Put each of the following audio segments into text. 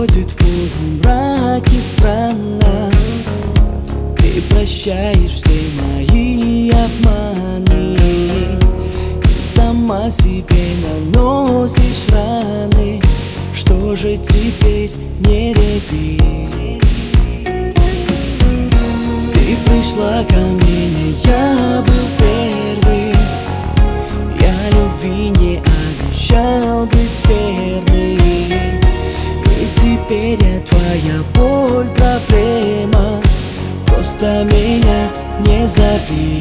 Уходит в полумраке странно. Ты прощаешь все мои обманы и сама себе наносишь раны. Что же теперь, не реви? Ты пришла ко мне, не я был первый. Я любви не обещал быть верным. И теперь я твоя боль, проблема. Просто меня не зови.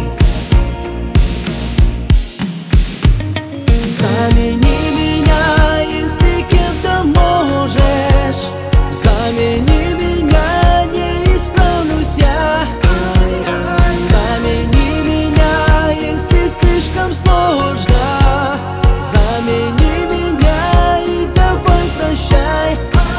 Замени меня, если кем-то можешь. Замени меня, не исправлюсь я. Замени меня, если слишком сложно. Замени меня и давай прощай.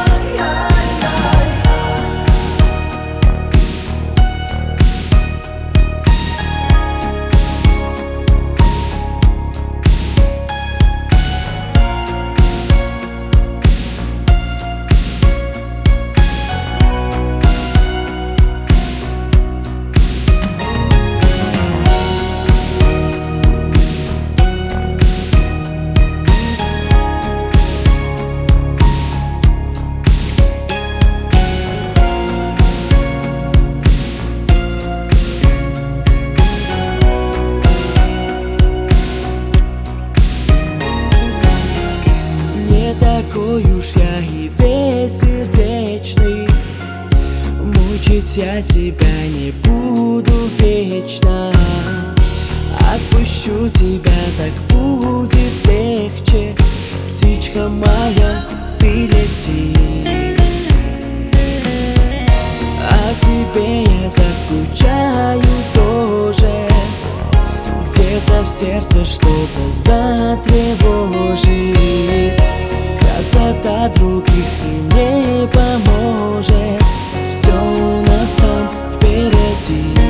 Такой уж я и бессердечный. Мучить я тебя не буду вечно. Отпущу тебя, так будет легче. Птичка моя, ты лети. О тебе я заскучаю тоже. Где-то в сердце что-то затревожит. Красота других и не поможет. Все у нас там впереди.